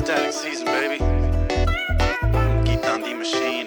Static season, baby. Gitandi machine.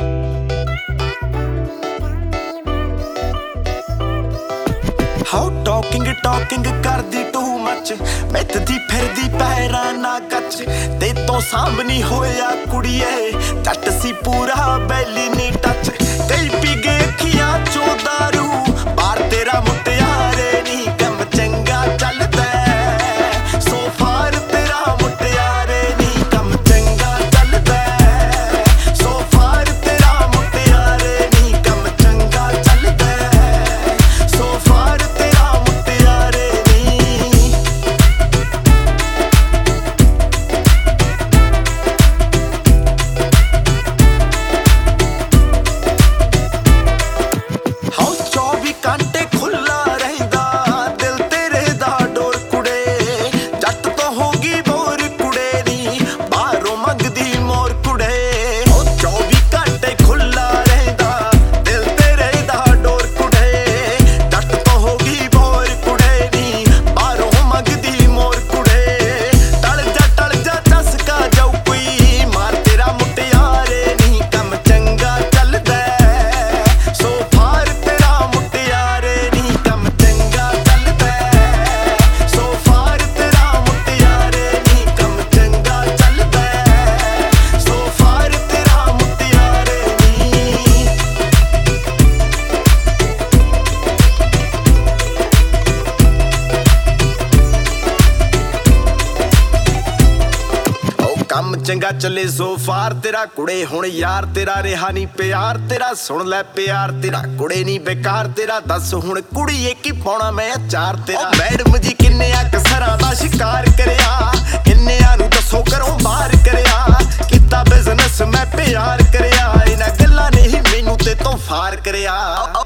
How talking ਕਰਦੀ too much ਮਿੱਤਦੀ ਫਿਰਦੀ ਪੈਰਾਂ ਨਾ ਕੱਚ ਤੇ ਤੋਂ ਸਾਹਮਣੀ ਹੋਇਆ ਕੁੜੀਏ ਜੱਟ ਸੀ ਪੂਰਾ ਬੈਲੀ ਨੀ ਟੱਚ ਕਈ ਪੀ ਗਏ ਅੱਖੀਆਂ ਚੋਂ ਦਾਰੂ ਬਾਹਰ ਤੇਰਾ ਮੁਟਿਆਰੇ ਨੀ ਕੰਮ ਚੰਗਾ ਚੱਲਦਾ ਸੋ ਫਾਰ ਤੇਰਾ ਮੁਟਿਆਰੇ ਨੀ ਕੰਮ ਚੰਗਾ ਚੱਲਦਾ ਸੋ ਫਾਰ ਤੇਰਾ ਮੁਟਿਆਰੇ ਨੀ ਕੰਮ ਚੰਗਾ ਚੱਲਦਾ ਸੋ ਫਾਰ ਕਾਂਟੇ ਖੁੱਲਾ ਰਹਿੰਦਾ ਦਿਲ ਤੇਰੇ ਦਾ ਡੋਰ ਕੁੜੇ ਜੱਟ ਤੋਂ ਹੋ ਗਈ ਬੋਰ ਕੁੜੇ ਨੀ ਬਾਹਰੋਂ ਮੰਗਦੀ ਮੋਰ ਕੁੜੇ ਉਹ 24 ਘੰਟੇ ਖੁੱਲਾ ਰਹਿੰਦਾ ਦਿਲ ਤੇਰੇ ਦਾ ਡੋਰ ਕੁੜੇ ਜੱਟ ਤੋਂ ਹੋ ਗਈ ਬੋਰ ਕੁੜੇ ਨੀ ਬਾਹਰੋਂ ਮੰਗਦੀ ਮੋਰ ਕੁੜੇ ਟਲ ਜਾ ਚਸਕਾ ਜਾਊ ਕੋਈ ਮਾਰ ਤੇਰਾ ਮੁਟਿਆਰੇ ਨੀ ਕੰਮ ਚੰਗਾ ਚੱਲਦਾ ਸੋ ਫਾਰ ਕੰਮ ਚੰਗਾ ਚੱਲੇ ਸੋ ਫਾਰ ਤੇਰਾ ਕੁੜੇ ਹੁਣ ਯਾਰ ਤੇਰਾ ਰਿਹਾ ਨਹੀਂ ਪਿਆਰ ਤੇਰਾ ਸੁਣ ਲੈ ਪਿਆਰ ਤੇਰਾ ਕੁੜੇ ਨਹੀਂ ਬੇਕਾਰ ਤੇਰਾ ਦੱਸ ਹੁਣ ਕੁੜੀਏ ਕੀ ਪਾਉਣਾ ਮੈਂ ਅਚਾਰ ਤੇਰਾ ਮੈਡਮ ਜੀ ਕਿੰਨਿਆਂ ਕਸਰਾਂ ਦਾ ਸ਼ਿਕਾਰ ਕਰਿਆ ਕਿੰਨਿਆਂ ਨੂੰ ਦੱਸੋ ਘਰੋਂ ਬਾਹਰ ਕਰਿਆ ਕੀਤਾ ਬਿਜ਼ਨਸ ਮੈਂ ਪਿਆਰ ਕਰਿਆ ਇਹਨਾਂ ਗੱਲਾਂ ਨੇ ਹੀ ਮੈਨੂੰ ਤੇ ਤੋਂ ਫਾਰ ਕਰਿਆ